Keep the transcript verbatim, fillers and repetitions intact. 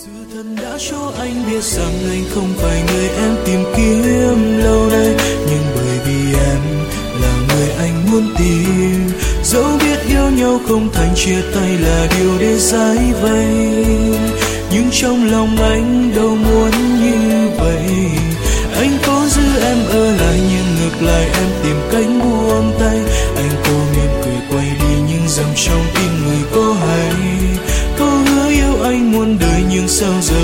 Sự thật đã cho anh biết rằng anh không phải người em tìm kiếm lâu nay, nhưng bởi vì em là người anh muốn tìm. Dẫu biết yêu nhau không thành chia tay là điều để giải vây, nhưng trong lòng anh đâu muốn như vậy. Anh cố giữ em ở lại nhưng ngược lại em tìm cách buông tay. Anh cố mỉm cười quay đi nhưng dòng trong tim người có hay. Câu hứa yêu anh muôn đời nhưng sao giờ